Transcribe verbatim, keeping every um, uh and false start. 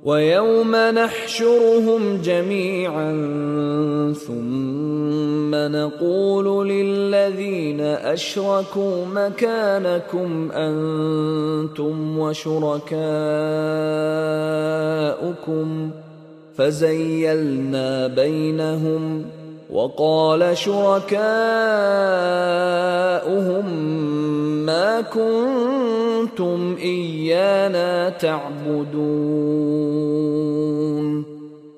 ويوم نحشرهم جميعا ثم نقول للذين أشركوا مكانكم أنتم وشركاؤكم فزيلنا بينهم وقال شركاؤهم ما كنتم إيانا تعبدون